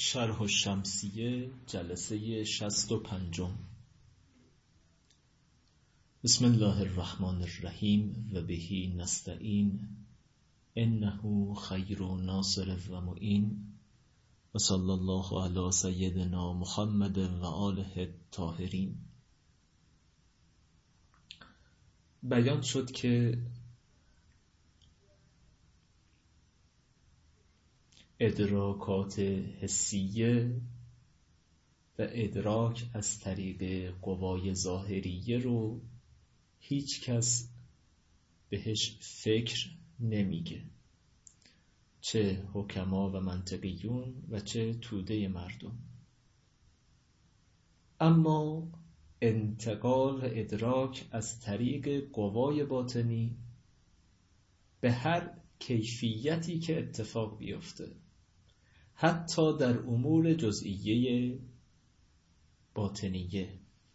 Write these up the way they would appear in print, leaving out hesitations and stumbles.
شرح الشمسیه جلسه 65. بسم الله الرحمن الرحیم و بهی نستعین انه خیر ناصر و معین و صلی الله علی سیدنا محمد و آله الطاهرین. بیان شد که ادراکات حسیه و ادراک از طریق قوای ظاهریه رو هیچ کس بهش فکر نمیگه، چه حکما و منطقیون و چه توده مردم. اما انتقال و ادراک از طریق قوای باطنی به هر کیفیتی که اتفاق بیفته، حتی در امور جزئیه باطنیه،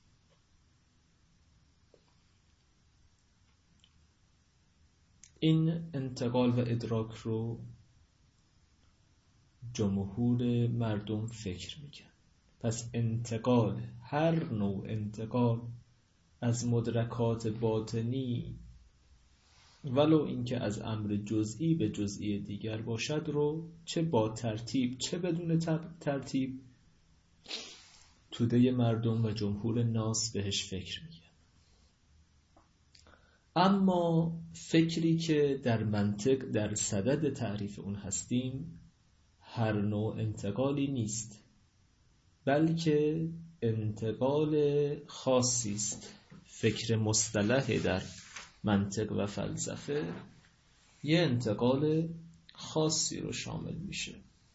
این انتقال و ادراک رو جمهور مردم فکر میگن. پس انتقال، هر نوع انتقال از مدرکات باطنی ولو اینکه از امر جزئی به جزئی دیگر باشد رو چه با ترتیب چه بدون ترتیب توده مردم و جمهور ناس بهش فکر میگن. اما فکری که در منطق در صدد تعریف اون هستیم هر نوع انتقالی نیست، بلکه انتقال خاصی است. فکر مصطلح در منطق و فلسفه یه انتقال خاصی رو شامل میشه.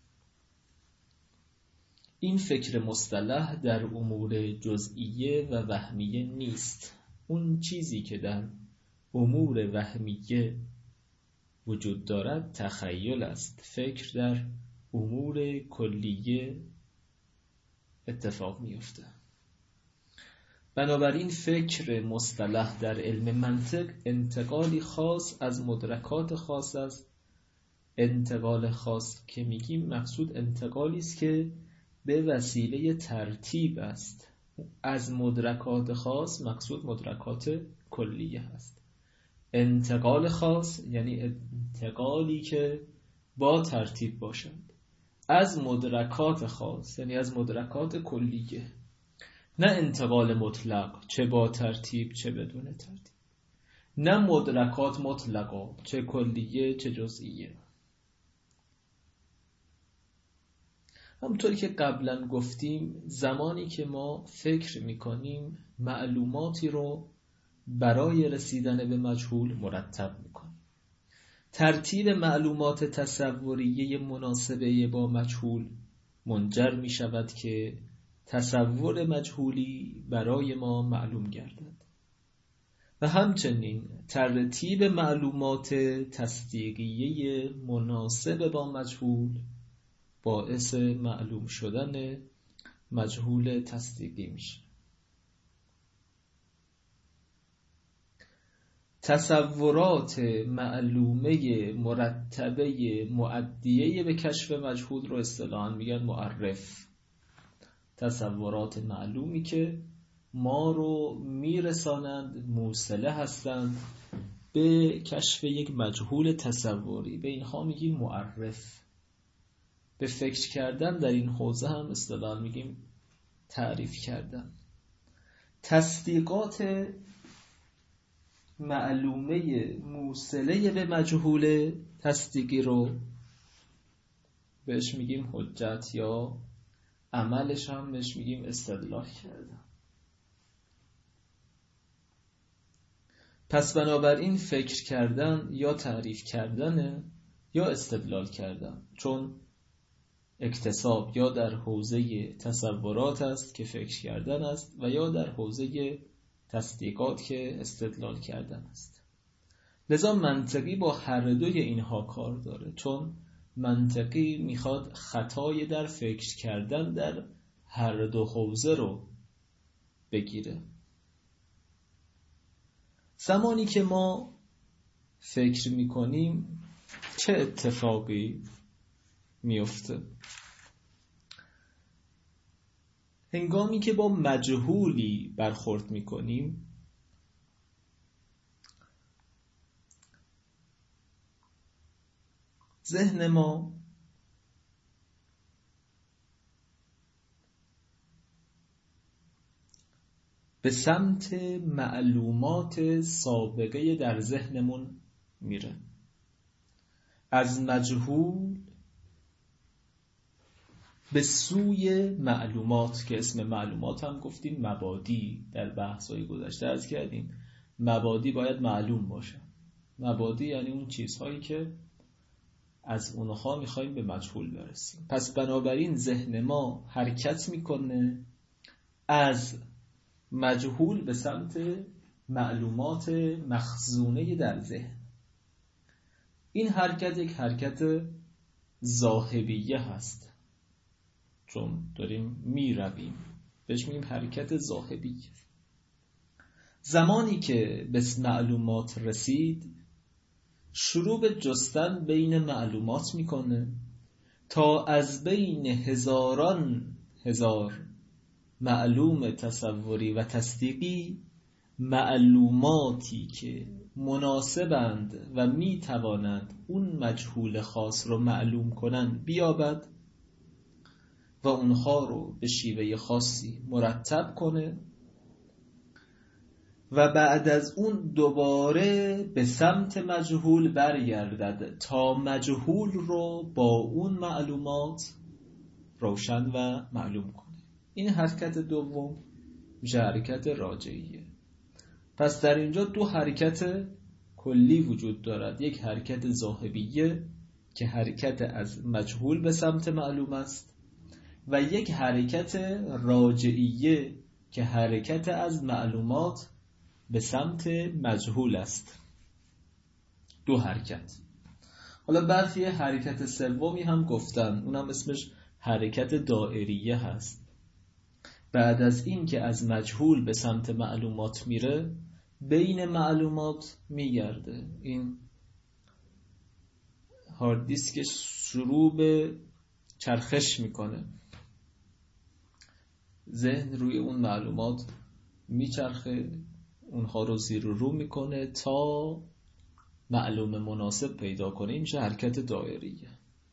این فکر مصطلح در امور جزئیه و وهمیه نیست. اون چیزی که در امور وهمیه وجود دارد تخیل است. فکر در امور کلیه اتفاق میفته. بنابراین فکر مصطلح در علم منطق انتقالی خاص از مدرکات خاص است. انتقال خاص که میگیم مقصود انتقالی است که به وسیله ترتیب است. از مدرکات خاص مقصود مدرکات کلیه است. انتقال خاص یعنی انتقالی که با ترتیب باشد از مدرکات خاص، یعنی از مدرکات کلیه، نه انتقال مطلق چه با ترتیب چه بدون ترتیب، نه مدرکات مطلقا چه کلیه چه جزئیه. همونطوری که قبلا گفتیم زمانی که ما فکر میکنیم معلوماتی رو برای رسیدن به مجهول مرتب میکنیم. ترتیب معلومات تصوریه مناسبه با مجهول منجر میشود که تصور مجهولی برای ما معلوم گردد و همچنین ترتیب معلومات تصدیقیه مناسب با مجهول باعث معلوم شدن مجهول تصدیقی میشه. تصورات معلومه مرتبه مؤدیه به کشف مجهول رو اصطلاحاً میگن معرف. تصورات معلومی که ما رو میرسانند، موصله هستند به کشف یک مجهول تصوری، به اینها میگیم معرف. به فکر کردن در این حوزه هم اصطلاحاً میگیم تعریف کردن. تصدیقات معلومه موصله به مجهول تصدیقی رو بهش میگیم حجت، یا عملش هم بهش میگیم استدلال کردن. پس بنابراین فکر کردن یا تعریف کردن یا استدلال کردن، چون اکتساب یا در حوزه تصورات است که فکر کردن است و یا در حوزه تصدیقات که استدلال کردن است. لذا منطقی با هر دوی اینها کار داره، چون منطقی میخواد خطای در فکر کردن در هر دو حوزه رو بگیره. زمانی که ما فکر میکنیم چه اتفاقی میفته؟ هنگامی که با مجهولی برخورد میکنیم ذهن ما به سمت معلومات سابقه در ذهنمون میره. از مجهول به سوی معلومات، که اسم معلومات هم گفتیم مبادی، در بحث‌های گذشته عرض کردیم مبادی باید معلوم باشه. مبادی یعنی اون چیزهایی که از اونها میخوایم به مجهول برسیم. پس بنابراین ذهن ما حرکت میکنه از مجهول به سمت معلومات مخزونه در ذهن. این حرکت یک حرکت ذاهبیه هست، چون داریم میرویم بهش میگیم حرکت ذاهبیه. زمانی که به معلومات رسید شروع به جستن بین معلومات میکنه تا از بین هزاران هزار معلوم تصوری و تصدیقی معلوماتی که مناسبند و میتوانند اون مجهول خاص رو معلوم کنند بیابد و اونها رو به شیوه خاصی مرتب کنه و بعد از اون دوباره به سمت مجهول برگردد تا مجهول رو با اون معلومات روشن و معلوم کنه. این حرکت دوم میشه حرکت راجعیه. پس در اینجا دو حرکت کلی وجود دارد، یک حرکت ذاهبیه که حرکت از مجهول به سمت معلوم است و یک حرکت راجعیه که حرکت از معلومات به سمت مجهول است. دو حرکت. حالا برخی حرکت سومی هم گفتن، اونم اسمش حرکت دائریه هست. بعد از این که از مجهول به سمت معلومات میره بین معلومات میگرده. این هارد دیسکش شروع به چرخش میکنه، ذهن روی اون معلومات میچرخه، اونها رو زیر و رو میکنه تا معلوم مناسب پیدا کنه. این میشه حرکت دائریه.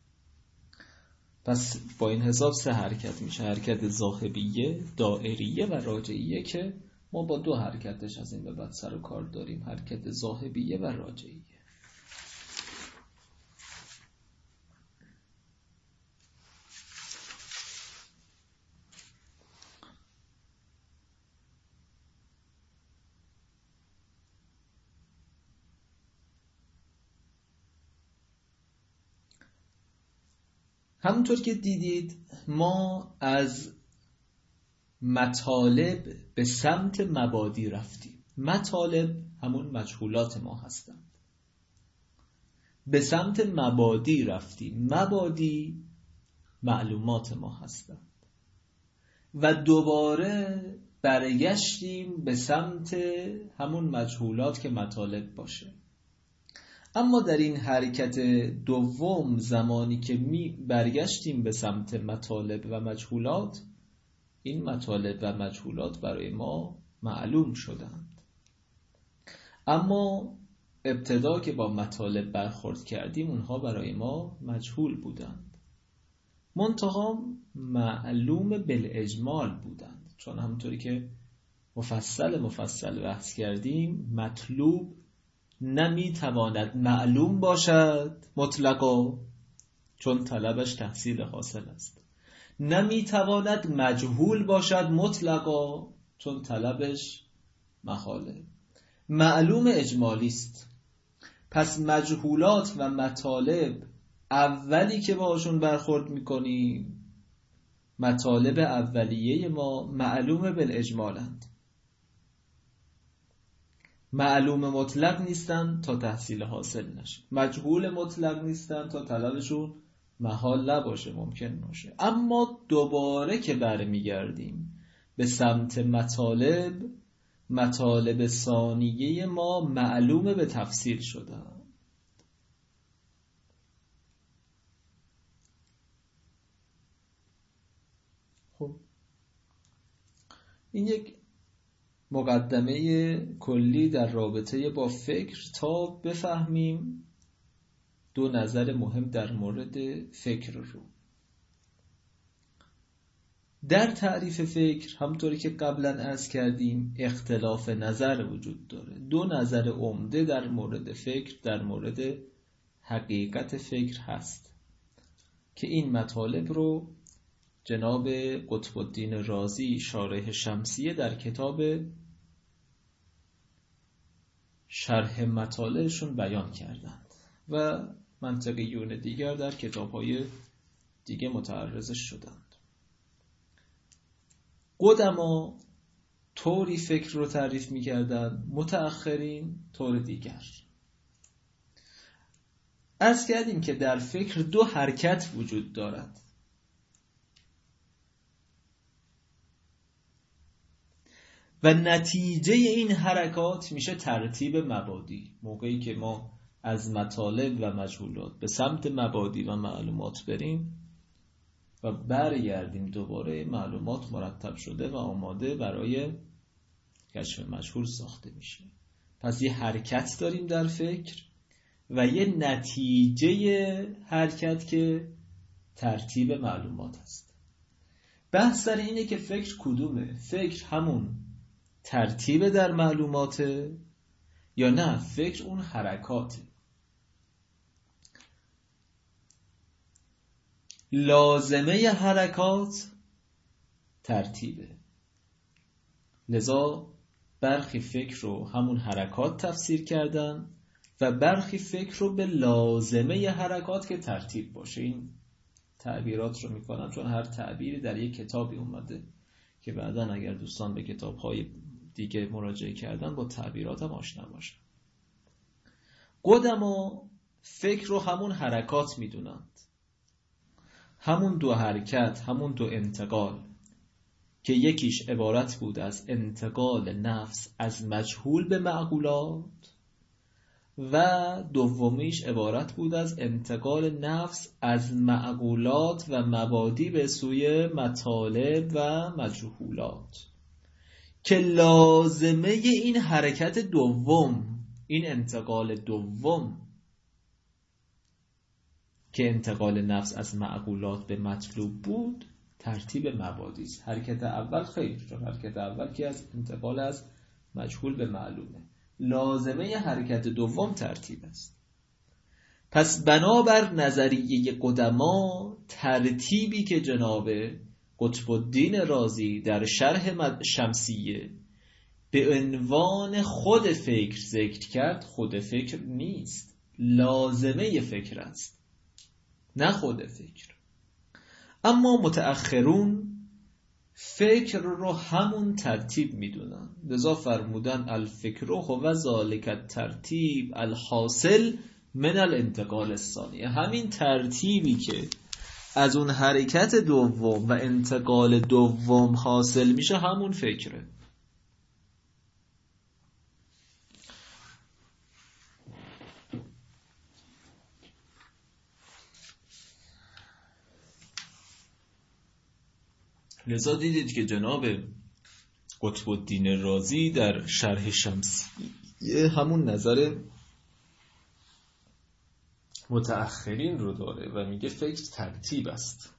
پس با این حساب سه حرکت میشه، حرکت ذاهبیه، دائریه و راجعیه که ما با دو حرکتش از این به بعد سر و کار داریم، حرکت ذاهبیه و راجعیه. همونطور که دیدید ما از مطالب به سمت مبادی رفتیم. مطالب همون مجهولات ما هستند. به سمت مبادی رفتیم. مبادی معلومات ما هستند و دوباره برگشتیم به سمت همون مجهولات که مطالب باشه. اما در این حرکت دوم زمانی که برگشتیم به سمت مطالب و مجهولات، این مطالب و مجهولات برای ما معلوم شدند. اما ابتدا که با مطالب برخورد کردیم اونها برای ما مجهول بودند، منتها معلوم بالاجمال بودند، چون همونطوری که مفصل بحث کردیم مطلوب نمیتواند معلوم باشد مطلقا، چون طلبش تحصیل حاصل است. نمیتواند مجهول باشد مطلقا، چون طلبش محاله. معلوم اجمالی است. پس مجهولات و مطالب اولی که باشون برخورد میکنیم، مطالب اولیه ما معلوم بالاجمالند، معلوم مطلق نیستن تا تحصیل حاصل نشه، مجهول مطلق نیستن تا طلبشون محال نباشه، ممکن باشه. اما دوباره که برمیگردیم به سمت مطالب ثانیه ما معلوم به تفصیل شده. خب این یک مقدمه کلی در رابطه با فکر تا بفهمیم دو نظر مهم در مورد فکر رو. در تعریف فکر همطوری که قبلا عرض کردیم اختلاف نظر وجود داره. دو نظر عمده در مورد فکر، در مورد حقیقت فکر هست که این مطالب رو جناب قطب الدین رازی شارح شمسیه در کتاب شرح مطالعشون بیان کردند و منطقیون دیگر در کتاب‌های دیگه متعرضش شدند. قدما طوری فکر رو تعریف می‌کردند، متأخرین طور دیگر. عرض کردیم که در فکر دو حرکت وجود دارد. و نتیجه این حرکات میشه ترتیب مبادی. موقعی که ما از مطالب و مجهولات به سمت مبادی و معلومات بریم و برگردیم دوباره، معلومات مرتب شده و آماده برای کشف مجهول ساخته میشه. پس یه حرکت داریم در فکر و یه نتیجه حرکت که ترتیب معلومات است. بحث سر اینه که فکر کدومه؟ فکر همون ترتیب در معلوماته یا نه فکر اون حرکاته؟ لازمه حرکات ترتیبه، لذا برخی فکر رو همون حرکات تفسیر کردن و برخی فکر رو به لازمه حرکات که ترتیب باشه. این تعبیرات رو میکنم چون هر تعبیری در یک کتابی اومده که بعداً اگر دوستان به کتاب‌های دیگه مراجعه کردن با تعبیرات هم آشنا باشن. قدما فکر رو همون حرکات میدونند، همون دو حرکت، همون دو انتقال که یکیش عبارت بود از انتقال نفس از مجهول به معقولات و دومیش عبارت بود از انتقال نفس از معقولات و مبادی به سوی مطالب و مجهولات، که لازمه این حرکت دوم، این انتقال دوم که انتقال نفس از معقولات به مطلوب بود، ترتیب مبادی است. حرکت اول خیر، چون حرکت اول که از انتقال از مجهول به معلومه، لازمه حرکت دوم ترتیب است. پس بنابر نظریه قدما، ترتیبی که جناب قطب الدین رازی در شرح شمسیه به عنوان خود فکر ذکر کرد، خود فکر نیست، لازمه فکر است، نه خود فکر. اما متأخرون فکر رو همون ترتیب میدونن، لذا فرمودن الفکر هو ذالک الترتیب الحاصل من الانتقال الثانی. همین ترتیبی که از اون حرکت دوم و انتقال دوم حاصل میشه همون فکره. لذا دیدید که جناب قطب الدین رازی در شرح شمسیه همون نظر متأخرین رو داره و میگه فکر ترتیب است.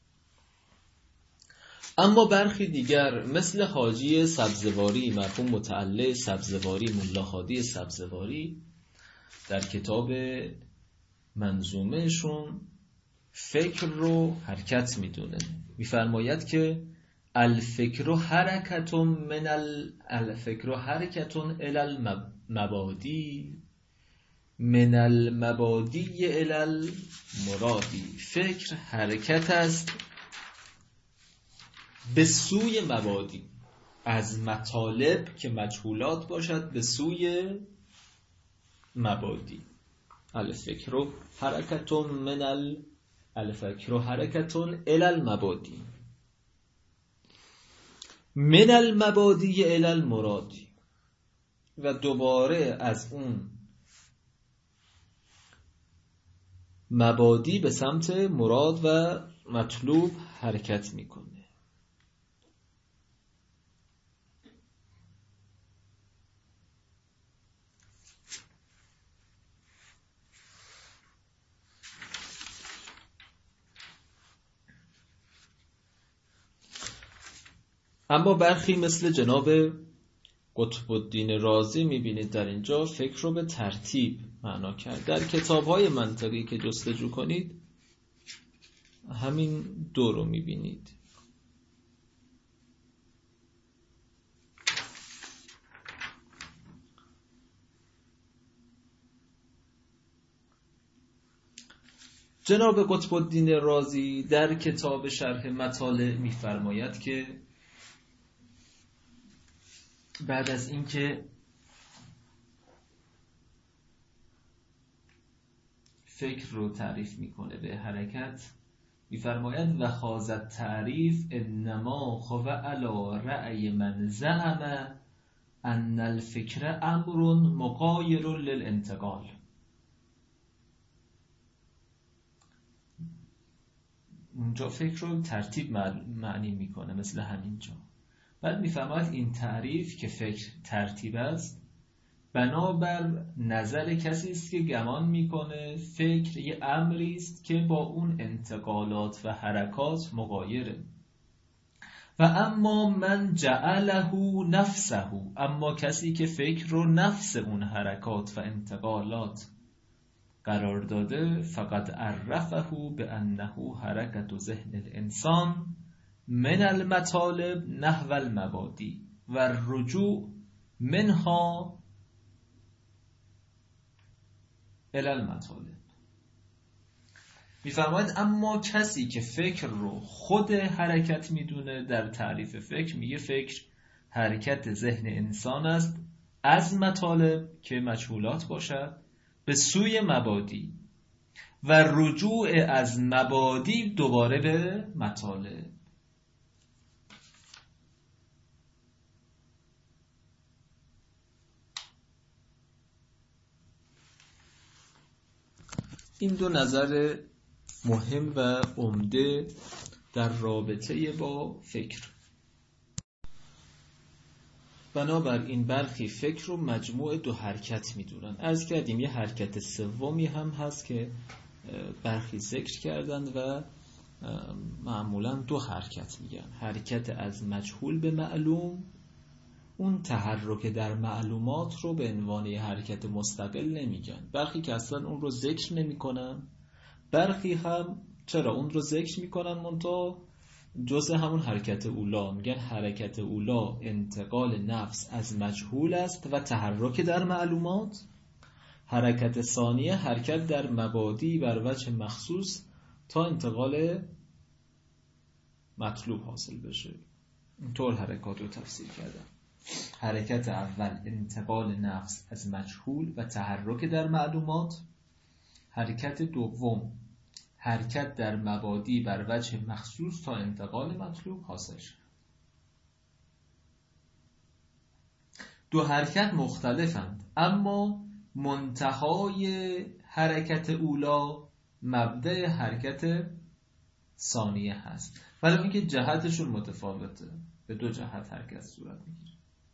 اما برخی دیگر مثل حاجی سبزواری، مرحوم متعلی سبزواری، ملا هادی سبزواری، در کتاب منظومهشون فکر رو حرکت میدونه. میفرماید که الفکر حرکتون من الفکر حرکتون الی المبادی من المبادی الی المرادی. فکر حرکت است به سوی مبادی، از مطالب که مجهولات باشد به سوی مبادی. الفکر حرکتون من الفکر حرکتون الی المبادی من المبادی الی المرادی. و دوباره از اون مبادی به سمت مراد و مطلوب حرکت میکنه. اما برخی مثل جناب قطب الدین رازی میبینید در اینجا فکر رو به ترتیب معنا کرد. در کتاب‌های منطقی که جستجو کنید همین دو رو میبینید. جناب قطب الدین رازی در کتاب شرح مطالع میفرماید که بعد از اینکه فکر رو تعریف میکنه به حرکت، میفرماید و خاضت تعریف انما خو علی رأی من زعم ان الفکر امر مغایر للانتقال. اونجا فکر رو ترتیب معنی میکنه مثل همینجا. بعد میفرماید این تعریف که فکر ترتیب است بنابر نظر کسی است که گمان میکنه فکر یه امری است که با اون انتقالات و حرکات مغایره. و اما من جعله نفسه، اما کسی که فکر رو نفس اون حرکات و انتقالات قرار داده، فقط عرفه به انه حرکت ذهن الانسان من المطالب نحو المبادی و رجوع منها الی المطالب. میفرماید اما کسی که فکر رو خود حرکت میدونه، در تعریف فکر میگه فکر حرکت ذهن انسان است از مطالب که مجهولات باشد به سوی مبادی و رجوع از مبادی دوباره به مطالب. این دو نظر مهم و عمده در رابطه با فکر. بنابراین برخی فکر رو مجموع دو حرکت میدونن. عرض کردیم یه حرکت سومی هم هست که برخی ذکر کردن و معمولا دو حرکت میگن. حرکت از مجهول به معلوم، اون تحرک در معلومات رو به عنوان یه حرکت مستقل نمیگن. برخی که اصلا اون رو ذکر نمیکنن، برخی هم چرا اون رو ذکر میکنن منتها جزء همون حرکت اولا، میگن حرکت اولا انتقال نفس از مجهول است و تحرک در معلومات. حرکت ثانیه حرکت در مبادی بر وجه مخصوص تا انتقال مطلوب حاصل بشه. اینطور حرکات رو تفسیر کردن. حرکت اول انتقال نفس از مجهول و تحرک در معلومات. حرکت دوم حرکت در مبادی بر وجه مخصوص تا انتقال مطلوب حاصل شد. دو حرکت مختلفند اما منتهای حرکت اولا مبدأ حرکت ثانیه هست، ولی اینکه جهتشون متفاوته. به دو جهت حرکت صورت میگیره.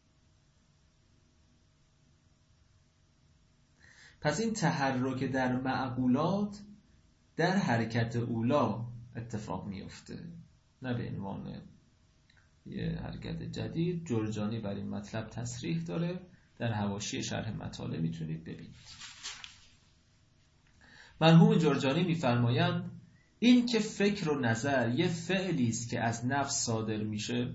پس این تحرک در معقولات در حرکت اولا اتفاق میفته، نه به عنوان یه حرکت جدید. جرجانی بر این مطلب تصریح داره، در حواشی شرح مطالع میتونید ببینید. مرحوم جرجانی میفرمایند این که فکر و نظر یه فعلی است که از نفس صادر میشه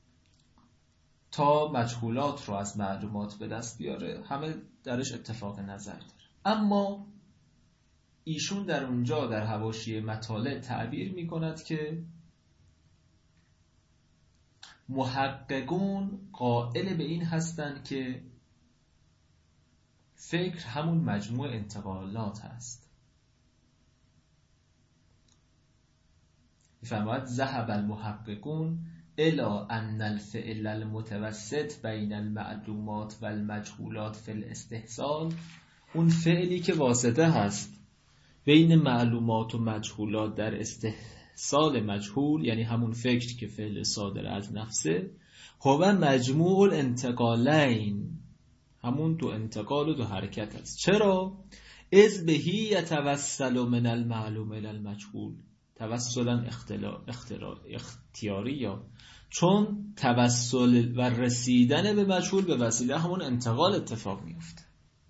تا مجهولات رو از معلومات به دست بیاره، همه درش اتفاق نظر داره. اما ایشون در اونجا در حواشی مطالع تعبیر میکند که محققون قائل به این هستند که فکر همون مجموع انتقالات هست. میفرماید ذهب المحققون الى ان الفعل المتوسط بین المعلومات و المجهولات فی الاستحصال، اون فعلی که واسطه هست بین معلومات و مجهولات در استحصال مجهول، یعنی همون فکر که فعل صادر از نفسه، هو مجموع الانتقالین، همون دو انتقال و دو حرکت است. چرا؟ اذ بهی یتوسل من المعلوم الی المجهول، توسلا اختیاری یا چون توسل و رسیدن به مجهول به وسیله همون انتقال اتفاق میفته.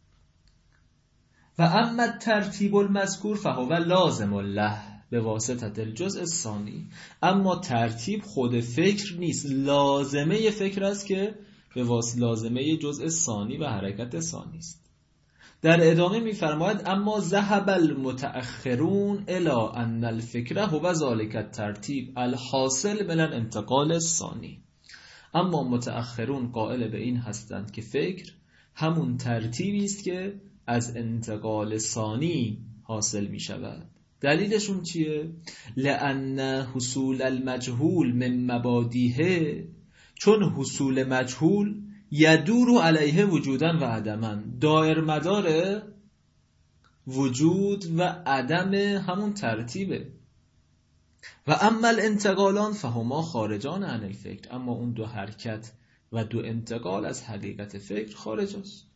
و اما ترتیب المذکور فهو لازم له به واسطه الجزء الثانی، اما ترتیب خود فکر نیست، لازمه فکر است که به واسطه لازمه جزء ثانی و حرکت ثانی است. در ادامه می‌فرماید اما ذهب المتأخرون الی ان الفکر هو ذلک الترتیب الحاصل من الانتقال الثانی، اما متأخرون قائل به این هستند که فکر همون ترتیبی است که از انتقال ثانی حاصل می شود. دلیلشون چیه؟ لأن حصول المجهول من مبادیه، چون حصول مجهول یدور علیه وجودن و عدمن، دایر مدار وجود و عدم همون ترتیبه. و اما الانتقالان فهما خارجان عن الفکر، اما اون دو حرکت و دو انتقال از حقیقت فکر خارج است.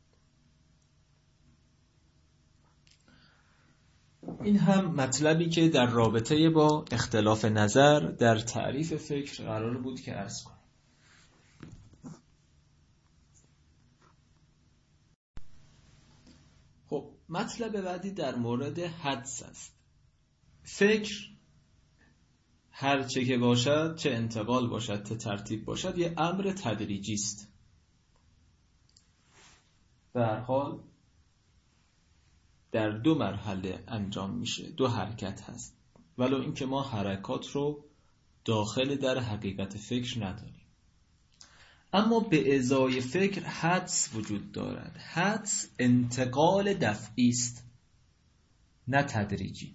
این هم مطلبی که در رابطه با اختلاف نظر در تعریف فکر قرار بود که عرض کنم. خب مطلب بعدی در مورد حدس است. فکر هر چه که باشد، چه انتقال باشد چه ترتیب باشد، یه امر تدریجی است. به هر حال در دو مرحله انجام میشه، دو حرکت هست، ولو اینکه ما حرکات رو داخل در حقیقت فکر نداریم. اما به ازای فکر حدس وجود دارد. حدس انتقال دفعی است نه تدریجی.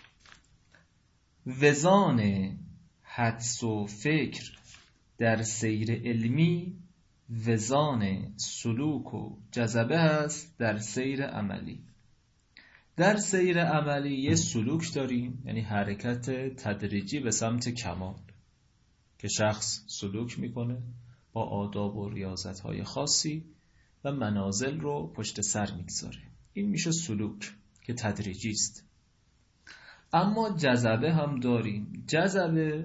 وزان حدس و فکر در سیر علمی وزان سلوک و جذبه است در سیر عملی. در سیر عملی یه سلوک داریم، یعنی حرکت تدریجی به سمت کمال که شخص سلوک میکنه با آداب و ریاضت‌های خاصی و منازل رو پشت سر میگذاره. این میشه سلوک که تدریجی است. اما جذبه هم داریم. جذبه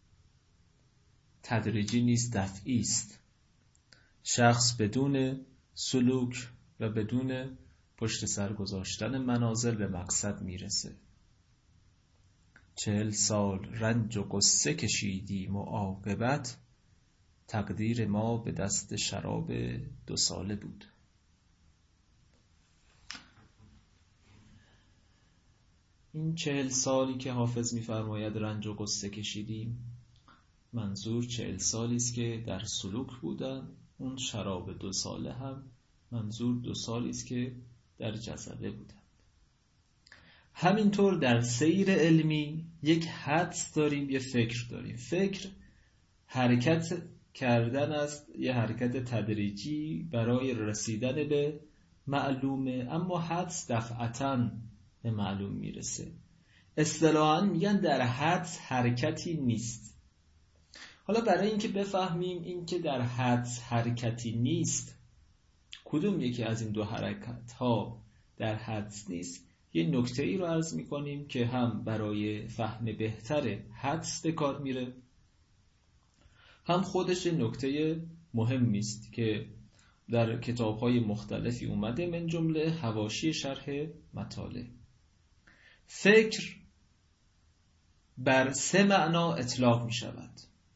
تدریجی نیست، دفعی است. شخص بدون سلوک و بدون پشت سر گذاشتن منازل به مقصد میرسه. 40 سال رنج و قصه کشیدیم و عاقبت تقدیر ما به دست شراب 2 ساله بود. این 40 سالی که حافظ می‌فرماید رنج و قصه کشیدیم، منظور 40 سالی است که در سلوک بودن. اون شراب 2 ساله هم منظور 2 سالی است که در جذبه بودن. همینطور در سیر علمی یک حدس داریم، یک فکر داریم. فکر حرکت کردن است، یه حرکت تدریجی برای رسیدن به معلومه، اما حدس دفعتاً به معلوم میرسه. اصطلاحاً میگن در حدس حرکتی نیست. حالا برای اینکه بفهمیم این که در حدس حرکتی نیست کدوم یکی از این دو حرکت ها در حدس نیست، یه نکته ای رو عرض میکنیم که هم برای فهم بهتر حدس به کار میره، هم خودش نکته مهمی است که در کتاب‌های مختلفی اومده، من جمله حواشی شرح مطالع. فکر بر 3 معنا اطلاق می شود.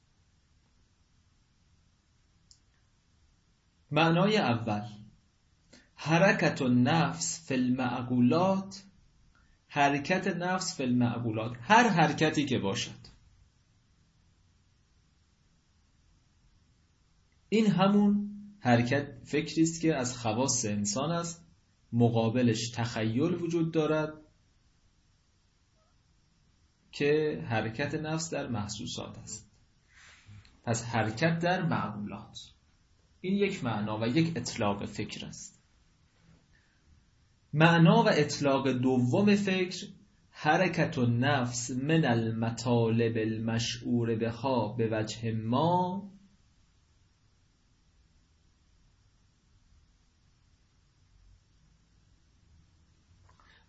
معنای اول حرکت النفس فی المعقولات، حرکت نفس فی المعقولات، هر حرکتی که باشد. این همون حرکت فکری است که از خواص انسان است، مقابلش تخیل وجود دارد که حرکت نفس در محسوسات است. پس حرکت در معقولات، این یک معنا و یک اطلاق فکر است. معنا و اطلاق دوم فکر حرکت النفس من المطالب المشعور بها به وجه ما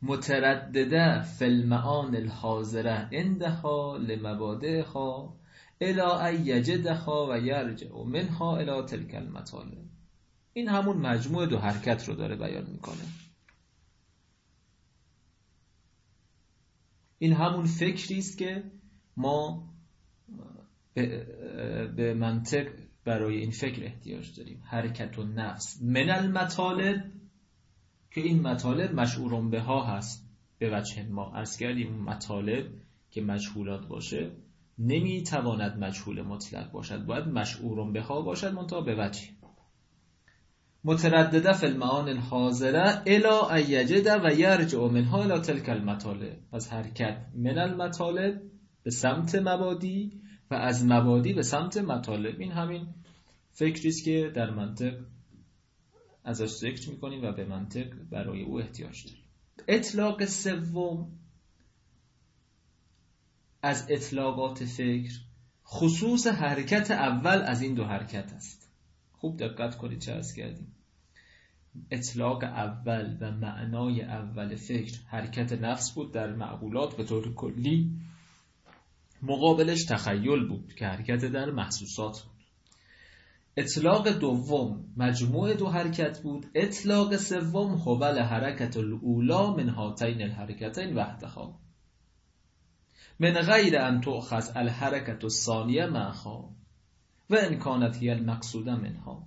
متردده فی المعان الحاضره عندها لمبادئها الی ان یجدها و یرجع منها الی تلک المطالب. این همون مجموع دو حرکت رو داره بیان میکنه. این همون فکری است که ما به منطق برای این فکر احتیاج داریم. حرکت و نفس من المطالب، که این مطالب مشعورون به ها هست. به وجه ما عرض کردیم مطالب که مجهولات باشه نمیتواند مجهول مطلق باشد، باید مشعورون به ها باشد منتها به وجه. متردده فی المعان الحاضره الی ان یجد و یرجع منها الی تلک المطالب. از حرکت من المطالب به سمت مبادی و از مبادی به سمت مطالب. این همین فکری است که در منطق ازش ذکر میکنیم و به منطق برای او احتیاج داریم. اطلاق سوم از اطلاقات فکر خصوص حرکت اول از این دو حرکت است. خوب دقت کنید چه عرض کردیم. اطلاق اول و معنای اول فکر حرکت نفس بود در معقولات به طور کلی، مقابلش تخیل بود که حرکت در محسوسات بود. اطلاق دوم مجموع دو حرکت بود. اطلاق سوم هو حرکت الاولا من هاتین الحرکتین وحدها من غیر ان تؤخذ الحرکت الثانیه معها و ان کانت هی المقصوده منها.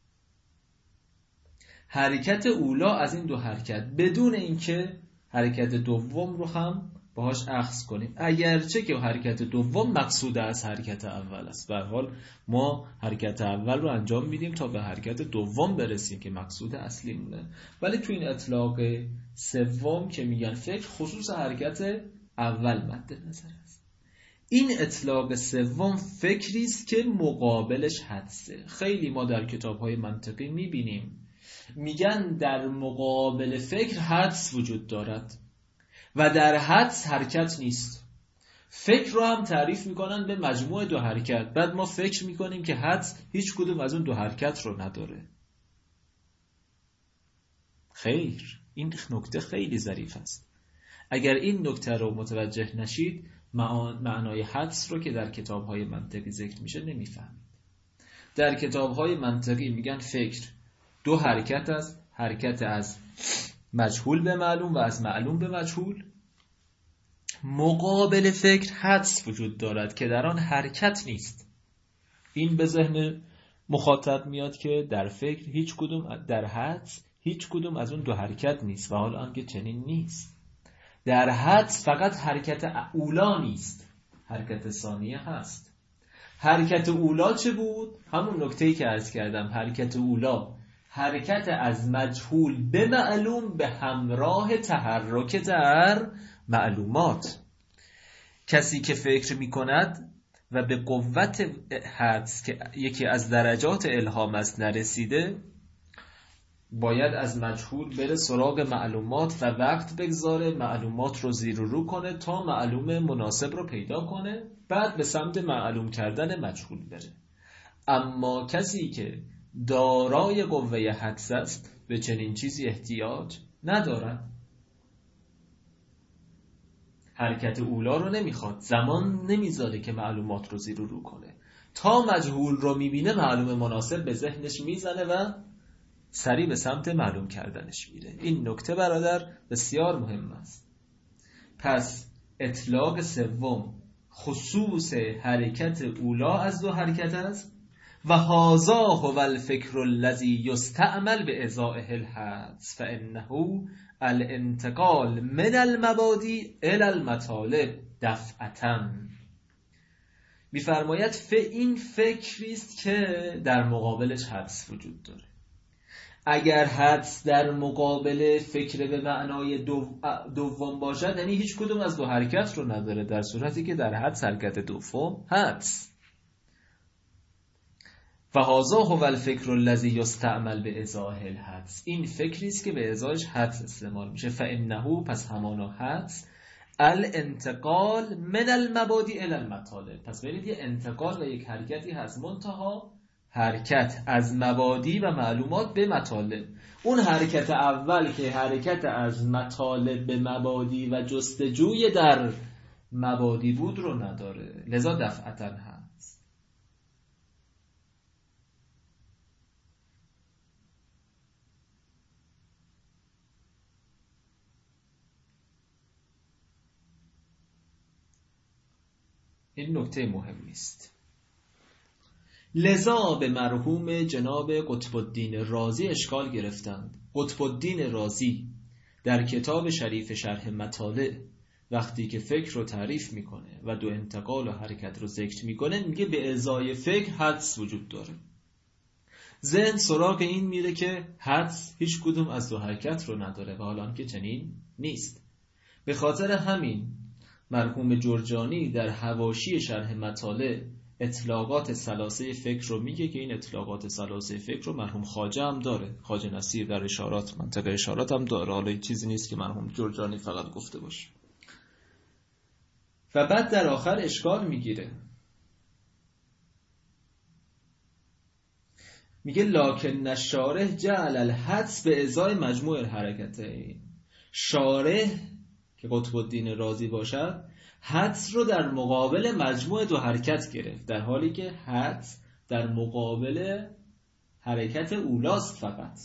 حرکت اولا از این دو حرکت بدون اینکه حرکت دوم رو هم باهاش اخذ کنیم، اگرچه که حرکت دوم مقصوده از حرکت اول است. به هر حال ما حرکت اول رو انجام میدیم تا به حرکت دوم برسیم که مقصود اصلی مونه. ولی تو این اطلاق سوم که میگن فکر خصوص حرکت اول مد نظر است. این اطلاق سوم فکری است که مقابلش حدسه. خیلی ما در کتاب‌های منطقی میبینیم میگن در مقابل فکر حدس وجود دارد و در حدس حرکت نیست. فکر رو هم تعریف میکنن به مجموع دو حرکت، بعد ما فکر میکنیم که حدس هیچ کدوم از اون دو حرکت رو نداره. خیر، این نکته خیلی ظریف است. اگر این نکته رو متوجه نشید معنای حدس رو که در کتاب‌های منطقی ذکر میشه نمیفهمید. در کتاب‌های منطقی میگن فکر دو حرکت است، حرکت از مجهول به معلوم و از معلوم به مجهول. مقابل فکر حدس وجود دارد که در آن حرکت نیست. این به ذهن مخاطب میاد که در فکر هیچ کدوم، در حدس هیچ کدوم از اون دو حرکت نیست و حال آنکه چنین نیست. در حدس فقط حرکت اولا نیست، حرکت ثانیه هست. حرکت اولا چه بود؟ همون نکته‌ای که عرض کردم. حرکت اولا حرکت از مجهول به معلوم به همراه تحرک در معلومات. کسی که فکر می کند و به قوت حدس که یکی از درجات الهام است نرسیده، باید از مجهول بره سراغ معلومات و وقت بگذاره، معلومات رو زیر و رو کنه تا معلوم مناسب رو پیدا کنه، بعد به سمت معلوم کردن مجهول بره. اما کسی که دارای قوه حدس است به چنین چیزی احتیاج ندارد. حرکت اولا رو نمیخواد، زمان نمیذاره که معلومات رو زیر و رو کنه. تا مجهول رو میبینه معلوم مناسب به ذهنش میزنه و سریع به سمت معلوم کردنش میره. این نکته برادر بسیار مهم است. پس اطلاق سوم خصوص حرکت اولا از دو حرکت است و هذا هو الفکر الذی یستعمل بازاء الحدس فانه الانتقال من المبادی الی المطالب دفعة. میفرماید این فکری است که در مقابلش حدس وجود داره. اگر حدس در مقابل فکر به معنای دوم باشد، یعنی هیچ کدوم از دو حرکت رو نداره، در صورتی که در حدس حرکت دوم حدس. فهذا هو الفکر الذی یستعمل بازاء الحدس. این فکری است که به ازایش حدس استعمال میشه. فانه پس همانا حدس الانتقال من المبادی الی المطالب. پس ببینید یه انتقال و یک حرکتی هست، منتها حرکت از مبادی و معلومات به مطالب. اون حرکت اول که حرکت از مطالب به مبادی و جستجوی در مبادی بود رو نداره، لذا دفعتاً هست. این نکته مهمی است. لذا به مرحوم جناب قطب الدین رازی اشکال گرفتند. قطب الدین رازی در کتاب شریف شرح مطالع وقتی که فکر رو تعریف میکنه و دو انتقال و حرکت رو ذکر میکنه، میگه به ازای فکر حدس وجود داره. ذهن سراغ این میره که حدس هیچ کدوم از دو حرکت رو نداره و حالا که چنین نیست. به خاطر همین مرحوم جرجانی در حواشی شرح مطالع اطلاقات ثلاثه فکر رو میگه که این اطلاقات ثلاثه فکر رو مرحوم خواجه هم داره، خواجه نصیر در اشارات، منطقه اشارات هم داره. حالا چیزی نیست که مرحوم جرجانی فقط گفته باشه. و بعد در آخر اشکال میگیره، میگه لکن الشارح جعل الحدس به ازای مجموع الحرکتین. شارح که قطب الدین رازی باشد حدس رو در مقابل مجموع دو حرکت گرفت، در حالی که حدس در مقابل حرکت اولاست فقط.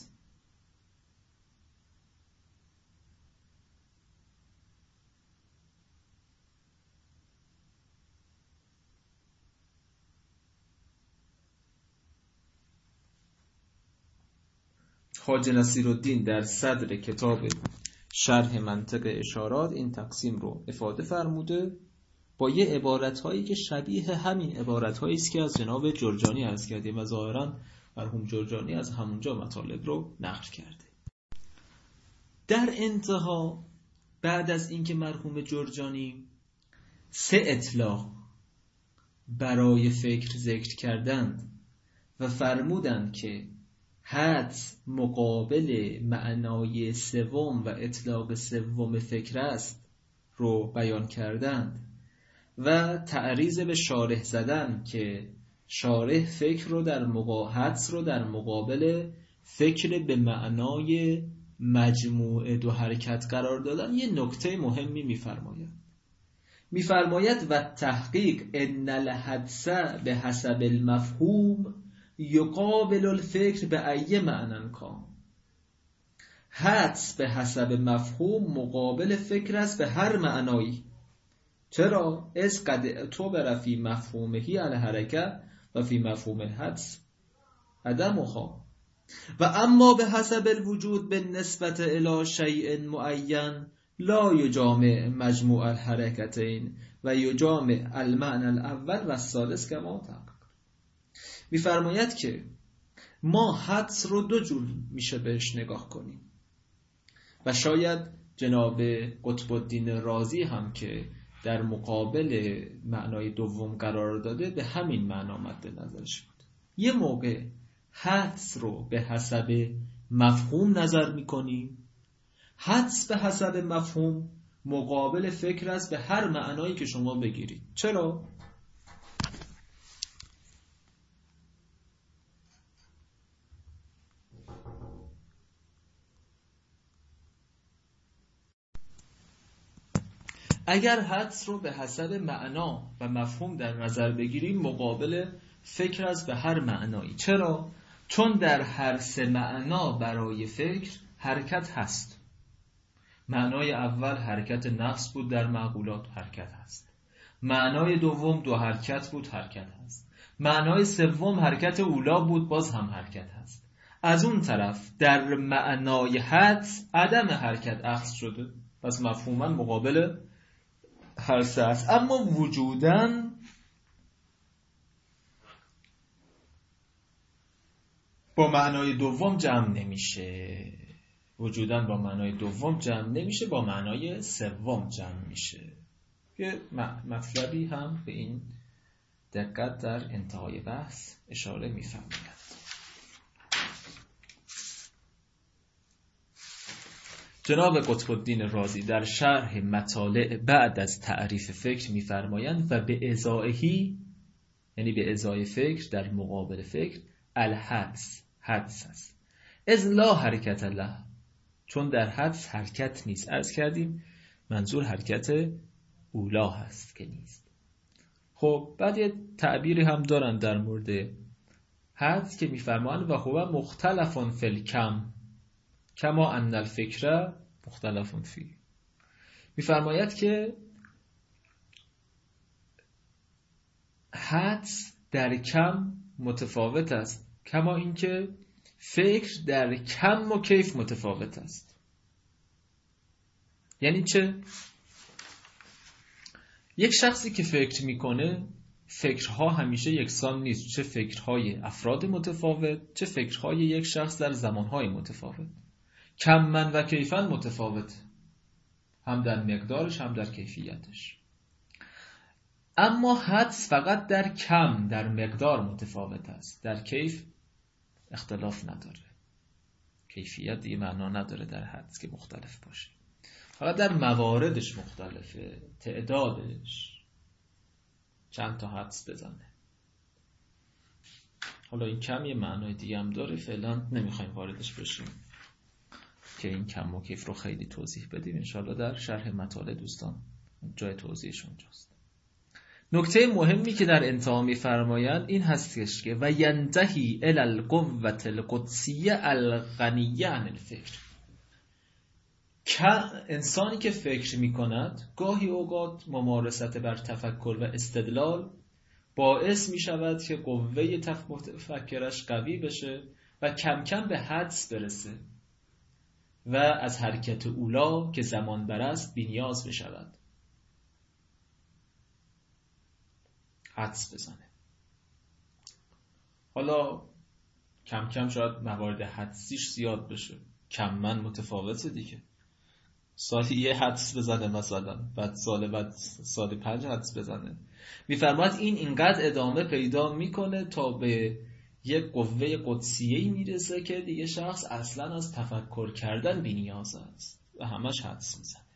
خواجه نصیرالدین در صدر کتاب شرح منطق اشارات این تقسیم رو افاده فرموده با یه عبارت‌هایی که شبیه همین عبارت‌هایی است که از جناب جرجانی عرض کردیم و ظاهراً مرحوم جرجانی از همونجا مطالب رو نقل کرده. در انتها بعد از اینکه مرحوم جرجانی 3 اطلاق برای فکر ذکر کردند و فرمودند که حدس مقابل معنای سوم و اطلاق سوم فکر است رو بیان کردند و تعریض به شارح زدن که شارح فکر رو در حدس رو در مقابل فکر به معنای مجموع دو حرکت قرار دادن، یه نکته مهمی میفرماید و تحقیق ان الحدس به حسب المفهوم یقابل الفکر به ای معنی کان. حدس به حسب مفهوم مقابل فکر است به هر معنایی. چرا؟ از قد اعتبر فی مفهومه الحرکت و فی مفهوم الحدس عدمها و اما به حسب الوجود به نسبت الی شیء معین لا یجامع مجموع الحرکتین و یجامع المعنى الاول و الثالث کما تحقق. میفرماید که ما حدس رو 2 جور میشه بهش نگاه کنیم و شاید جناب قطب الدین رازی هم که در مقابل معنای دوم قرار داده به همین معنا مد نظرش بود. یه موقع حدس رو به حسب مفهوم نظر میکنیم. حدس به حسب مفهوم مقابل فکر است به هر معنایی که شما بگیرید. چرا؟ اگر حدس رو به حسب معنا و مفهوم در نظر بگیریم مقابل فکر است به هر معنایی. چرا؟ چون در هر 3 معنا برای فکر حرکت هست. معنای اول حرکت نفس بود، در معقولات حرکت هست. معنای دوم 2 حرکت بود، حرکت هست. معنای سوم حرکت اولا بود، باز هم حرکت هست. از اون طرف در معنای حدس عدم حرکت اخذ شده، پس مفهوما مقابل هر 3 است. اما وجوداً با معنای دوم جمع نمیشه. وجوداً با معنای دوم جمع نمیشه، با معنای سوم جمع میشه. که مطلبی هم به این دقت در انتهای بحث اشاره می‌فرماید. جناب قطب الدین رازی در شرح مطالع بعد از تعریف فکر می‌فرمایند و به ازائهی، یعنی به ازای فکر در مقابل فکر، الحدس است. اذ لا حرکت له، چون در حدس حرکت نیست. عرض کردیم منظور حرکت اولا هست که نیست. خب بعد یه تعبیری هم دارن در مورد حدس که میفرمایند و هو مختلف فی الکم کما ان الفکر مختلف فی. میفرماید که حدس در کم متفاوت است، کما اینکه فکر در کم و کیف متفاوت است. یعنی چه؟ یک شخصی که فکر میکنه، فکرها همیشه یکسان نیست، چه فکرهای افراد متفاوت، چه فکرهای یک شخص در زمانهای متفاوت. کماً و کیفاً متفاوت، هم در مقدارش هم در کیفیتش. اما حدس فقط در کم، در مقدار متفاوت است، در کیف اختلاف نداره. کیفیت دیگه معنا نداره در حدس که مختلف باشه، فقط در مواردش مختلفه، تعدادش. چند تا حدس بزنه. حالا این کم یه معنای دیگه هم داره، فعلا نمیخوایم واردش بشیم که این کم و کیف رو خیلی توضیح بدیم. انشاءالله در شرح مطالع دوستان جای توضیحش اونجاست. نکته مهمی که در انتها می‌فرمایند این هستش که و ینتهی الی القوة القدسیه الغنیه عن الفکر. انسانی که فکر می‌کند گاهی اوقات ممارست بر تفکر و استدلال باعث می‌شود که قوه تفکرش قوی بشه و کم کم به حدس برسه و از حرکت اولا که زمان بر است بی‌نیاز بشود، حدس بزنه. حالا کم کم شاید موارد حدسیش زیاد بشه، کماً متفاوته دیگه. سالی یه حدس بزنه مثلا، بعد سال 5 حدس بزنه. میفرماید این اینقدر ادامه پیدا میکنه تا به یک قوه قدسیه‌ای میرسه که دیگه شخص اصلا از تفکر کردن بی‌نیاز است و همش حدس میزنه.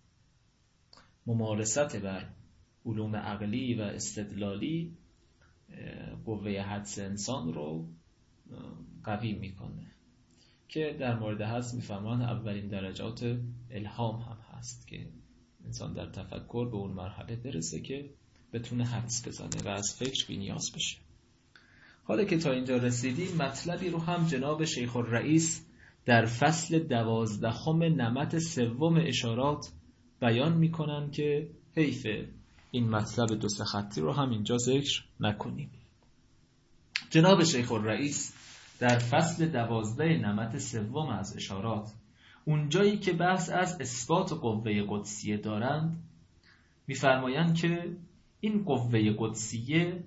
ممارست بر علوم عقلی و استدلالی قوه حدس انسان رو قوی میکنه که در مورد حدس میفهمن اولین درجات الهام هم هست که انسان در تفکر به اون مرحله برسه که بتونه حدس بزنه و از فکر بی‌نیاز بشه. حالا که تا اینجا رسیدیم، مطلبی رو هم جناب شیخ الرئیس در فصل 12 نمط 3 اشارات بیان میکنن که حیفه این مطلب 2 خطی رو هم اینجا ذکر نکنیم. جناب شیخ الرئیس در فصل 12 نمط 3 از اشارات، اونجایی که بحث از اثبات قوه قدسیه دارند، میفرمایند که این قوه قدسیه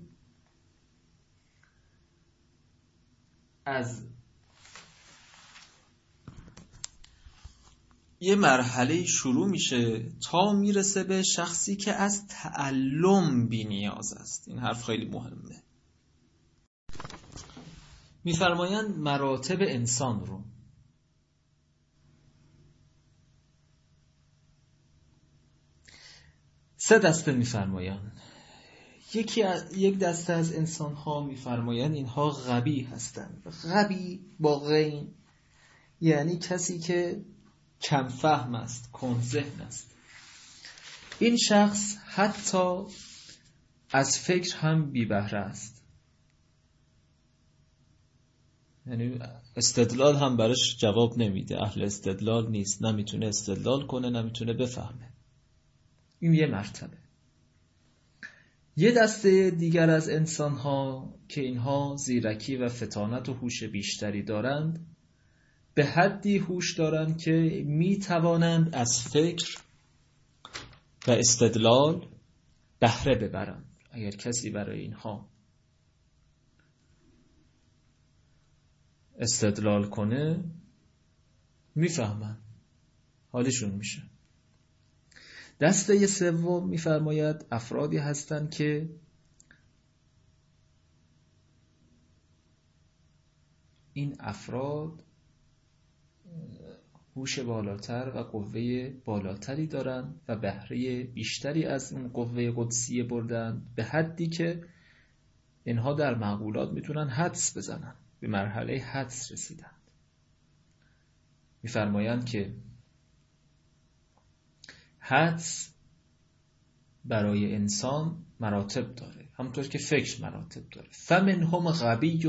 از یه مرحله شروع میشه تا میرسه به شخصی که از تعلم بی نیاز است. این حرف خیلی مهمه. میفرمایند مراتب انسان رو سه دسته میفرمایند. یک دسته از انسان ها میفرمایند اینها غبی هستند. غبی با غین یعنی کسی که کم فهم است، کند ذهن است. این شخص حتی از فکر هم بی بهره است، یعنی استدلال هم براش جواب نمیده، اهل استدلال نیست، نمیتونه استدلال کنه، نمیتونه بفهمه. این یه مرتبه. یه دسته دیگر از انسان ها که اینها زیرکی و فطانت و هوش بیشتری دارند، به حدی هوش دارند که می توانند از فکر و استدلال بهره ببرند. اگر کسی برای اینها استدلال کنه میفهمن، حالشون میشه. دسته سوم میفرماید افرادی هستند که این افراد هوش بالاتر و قوه بالاتری دارند و بهره بیشتری از اون قوه قدسیه بردند، به حدی که اینها در معقولات میتونن حدس بزنن، به مرحله حدس رسیدن. میفرمایند که حدس برای انسان مراتب داره، همونطور که فکر مراتب داره. فمنهم غبی،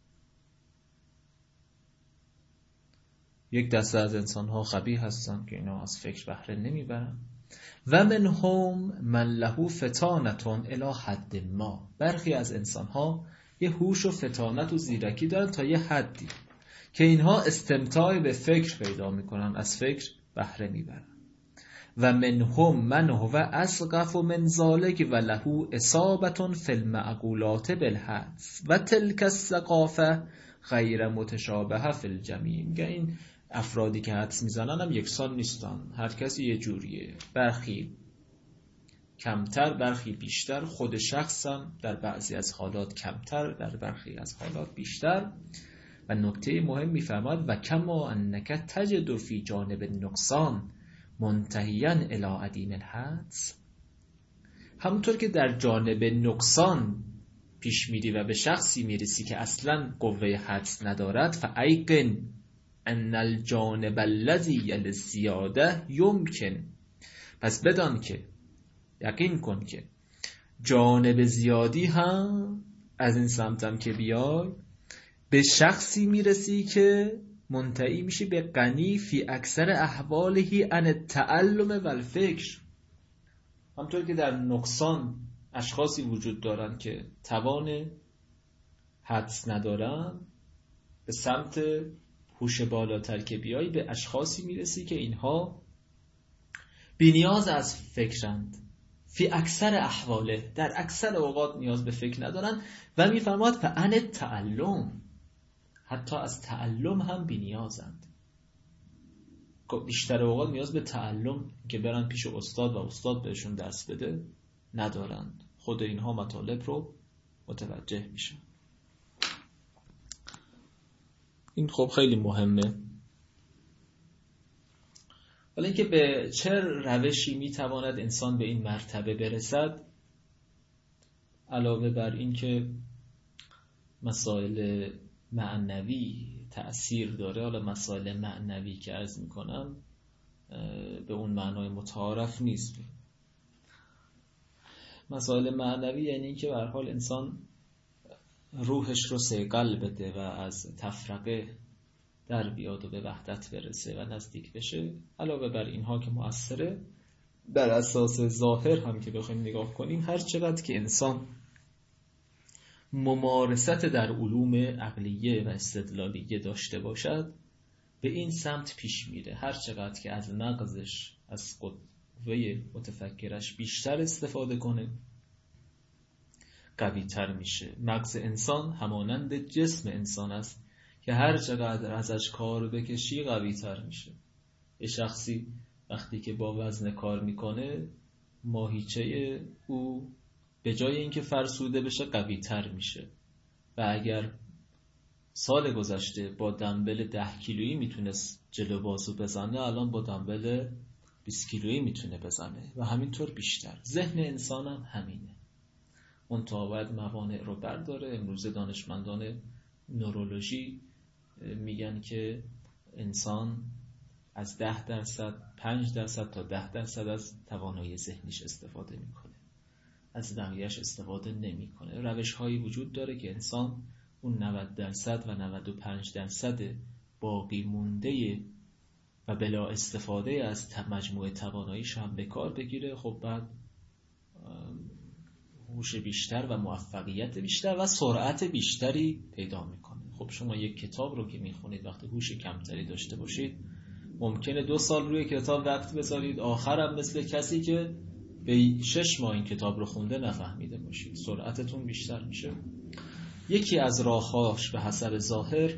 یک دسته از انسان‌ها غبی هستن که اینا از فکر بهره نمیبرن. و منهم من له فتانة الی حد ما، برخی از انسان‌ها یه هوش و فتانت و زیرکی دارن تا یه حدی که اینها استمتاع به فکر پیدا میکنن، از فکر بهره میبرن. و منهم من هو اسقف من ذلک و له اصابة فی المعقولات بالحدس و تلک الثقافه غیر متشابهه فی الجمیع. میگه این افرادی که حدس میزنن هم یکسان نیستن، هر کسی یه جوریه، برخی کمتر برخی بیشتر، خود شخصم در بعضی از حالات کمتر، در برخی از حالات بیشتر. و نکته مهم میفرماد و کما انک تجد فی جانب النقصان منتهیا الی عدیم الحدس، همونطور که در جانب نقصان پیش میری و به شخصی میرسی که اصلا قوه حدس ندارد، فایقن ان الجانب الذی للزیاده یمکن، پس بدان که یقین کن که جانب زیادی هم از این سمتم که بیای به شخصی میرسی که منتهی میشی به غنی فی اکثر احوالهی عن التعلم و الفکر. همطور که در نقصان اشخاصی وجود دارن که توان حدس ندارن، به سمت هوش بالاتر که بیایی به اشخاصی میرسی که اینها بی‌نیاز از فکرند، فی اکثر احواله، در اکثر اوقات نیاز به فکر ندارن. و میفرماد فعن التعلم، حتی از تعلم هم بی‌نیازند، بیشتر اوقات نیاز به تعلم که برن پیش استاد و استاد بهشون درس بده ندارند، خود اینها مطالب رو متوجه میشن. این خب خیلی مهمه. ولی اینکه به چه روشی میتواند انسان به این مرتبه برسد، علاوه بر این که مسائل معنوی تأثیر داره، حالا مسائل معنوی که عرض میکنم به اون معنای متعارف نیست. مسائل معنوی یعنی این که به هر حال انسان روحش رو صیقل بده و از تفرقه در بیاد و به وحدت برسه و نزدیک بشه. علاوه بر اینها که مؤثره، بر اساس ظاهر هم که بخوایم نگاه کنیم، هر چقدر که انسان ممارست در علوم عقلیه و استدلالیه داشته باشد به این سمت پیش میره. هر چقدر که از مغزش، از قوه متفکرش بیشتر استفاده کنه قوی تر میشه. مغز انسان همانند جسم انسان است که هر چقدر ازش کار بکشی قوی تر میشه. یه شخصی وقتی که با وزن کار میکنه، ماهیچه او به جای اینکه فرسوده بشه قوی تر میشه. و اگر سال گذشته با دمبل 10 کیلویی میتونست جلو بازو بزنه، الان با دمبل 20 کیلویی میتونه بزنه و همینطور بیشتر. ذهن انسان هم همینه. منتها باید موانع رو برداره. امروز دانشمندان نورولوژی میگن که انسان از 10%، 5% تا 10% از توانایی ذهنیش استفاده میکنه، از بقیه‌اش استفاده نمیکنه. روش‌هایی وجود داره که انسان اون 90% و 95% باقی مونده و بلا استفاده از مجموعه تواناییش هم به کار بگیره. خب بعد هوش بیشتر و موفقیت بیشتر و سرعت بیشتری پیدا میکنه. خب شما یک کتاب رو که میخونید وقتی هوش کمتری داشته باشید، ممکنه 2 سال روی کتاب وقت بذارید، آخرم مثل کسی که به 6 ماه این کتاب رو خونده نفهمیده باشید. سرعتتون بیشتر میشه. یکی از راه‌هاش به حسب ظاهر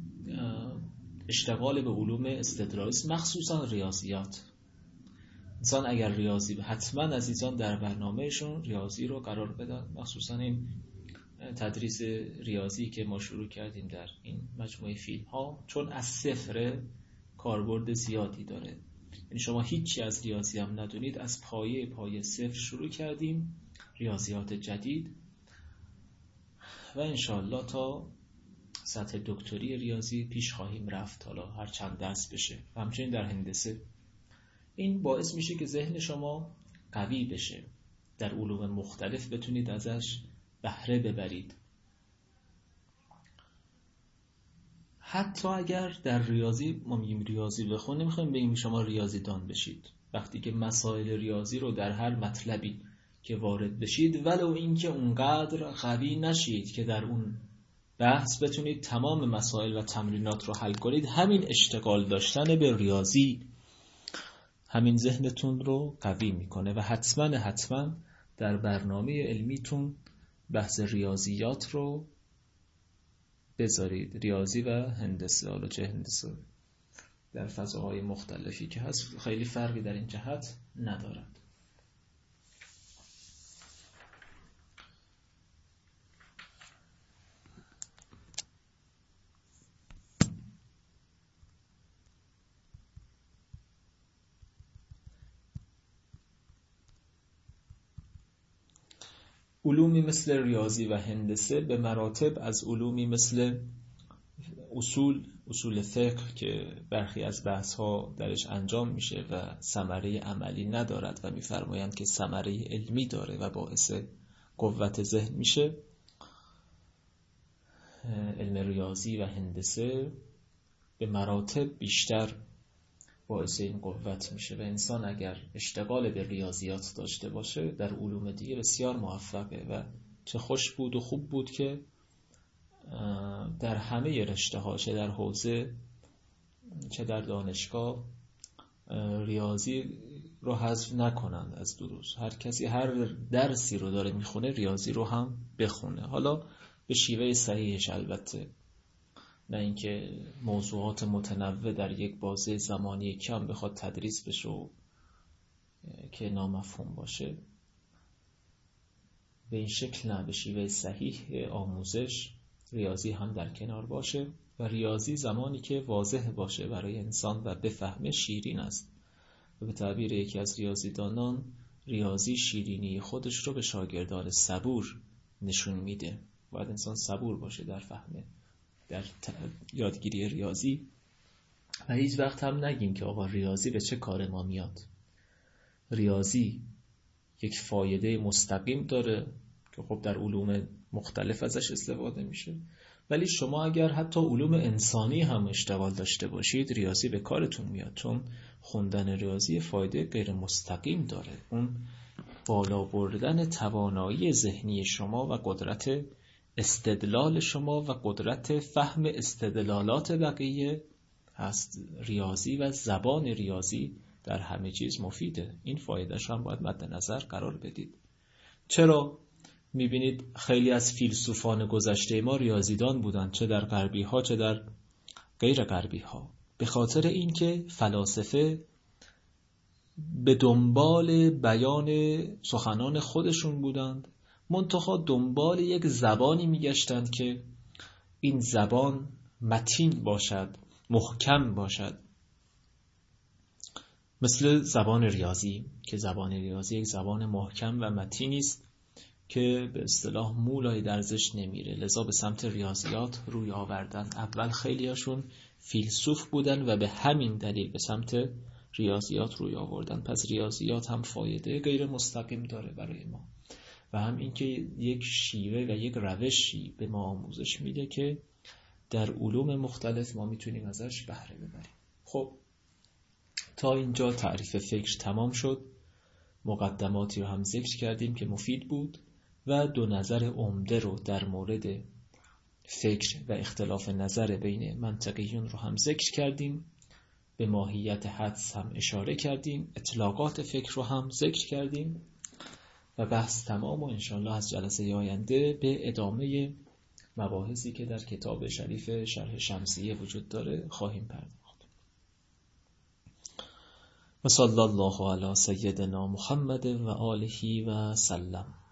اشتغال به علوم استدلالی، مخصوصا ریاضیات. انسان اگر ریاضی، حتما عزیزان در برنامهشون ریاضی رو قرار بدن، مخصوصا این تدریس ریاضی که ما شروع کردیم در این مجموعه فیلم ها، چون از صفر کاربرد زیادی داره. یعنی شما هیچی از ریاضی هم ندونید، از پایه صفر شروع کردیم ریاضیات جدید. و انشاءالله تا سطح دکتری ریاضی پیش خواهیم رفت، حالا هر چند درس بشه. همچنین در هندسه این باعث میشه که ذهن شما قوی بشه، در علوم مختلف بتونید ازش بهره ببرید. حتی اگر در ریاضی ما میگیم ریاضی بخون، نمیخوایم بگیم شما ریاضی دان بشید. وقتی که مسائل ریاضی رو در هر مطلبی که وارد بشید، ولو اینکه اونقدر قوی نشید که در اون بحث بتونید تمام مسائل و تمرینات رو حل کنید، همین اشتغال داشتن به ریاضی همین ذهنتون رو قوی میکنه و حتما در برنامه علمیتون بحث ریاضیات رو بذارید. ریاضی و هندسه، حالا چه هندسه در فضاهای مختلفی که هست، خیلی فرقی در این جهت ندارد. علومی مثل ریاضی و هندسه به مراتب از علومی مثل اصول فقه که برخی از بحث‌ها درش انجام میشه و ثمره عملی ندارد و می‌فرمایند که ثمره علمی داره و باعث قوت ذهن میشه، علم ریاضی و هندسه به مراتب بیشتر باعث این قوت میشه و انسان اگر اشتغال به ریاضیات داشته باشه در علوم دیگه بسیار موفقه. و چه خوش بود و خوب بود که در همه رشته ها، چه در حوزه چه در دانشگاه، ریاضی رو حذف نکنند از دروس. هر کسی هر درسی رو داره میخونه ریاضی رو هم بخونه، حالا به شیوه صحیحش البته، نه اینکه موضوعات متنوع در یک بازه زمانی کم بخواد تدریس بشه و که نامفهوم باشه. به این شکل نه، به شیوه صحیح آموزش ریاضی هم در کنار باشه و ریاضی زمانی که واضح باشه برای انسان و بفهمه شیرین است و به تعبیر یکی از ریاضیدانان، ریاضی شیرینی خودش رو به شاگردان صبور نشون میده. باید انسان صبور باشه در فهمه، در یادگیری ریاضی و هیچ وقت هم نگیم که آقا ریاضی به چه کار ما میاد. ریاضی یک فایده مستقیم داره که خب در علوم مختلف ازش استفاده میشه، ولی شما اگر حتی علوم انسانی هم اشتغال داشته باشید ریاضی به کارتون میاد، چون خوندن ریاضی فایده غیر مستقیم داره. اون بالا بردن توانایی ذهنی شما و قدرت استدلال شما و قدرت فهم استدلالات بقیه هست. ریاضی و زبان ریاضی در همه چیز مفیده. این فایدهش هم باید مد نظر قرار بدید. چرا میبینید خیلی از فیلسوفان گذشته ما ریاضیدان بودند، چه در غربی ها چه در غیر غربی ها؟ به خاطر اینکه فلاسفه به دنبال بیان سخنان خودشون بودند، منتها دنبال یک زبانی میگشتند که این زبان متین باشد، محکم باشد، مثل زبان ریاضی که زبان ریاضی یک زبان محکم و متینی است که به اصطلاح مولای درزش نمیره، لذا به سمت ریاضیات روی آوردن. اول خیلیاشون فیلسوف بودن و به همین دلیل به سمت ریاضیات روی آوردن. پس ریاضیات هم فایده غیر مستقیم داره برای ما و هم اینکه یک شیوه و یک روشی به ما آموزش میده که در علوم مختلف ما میتونیم ازش بهره ببریم. خب تا اینجا تعریف فکر تمام شد. مقدماتی رو هم ذکر کردیم که مفید بود و دو نظر عمده رو در مورد فکر و اختلاف نظر بین منطقیون رو هم ذکر کردیم. به ماهیت حدس هم اشاره کردیم، اطلاقات فکر رو هم ذکر کردیم و بحث تمام و انشاءالله از جلسه آینده به ادامه مباحثی که در کتاب شریف شرح شمسیه وجود داره خواهیم پرداخت. و صلی الله علی سیدنا محمد و آله و سلم.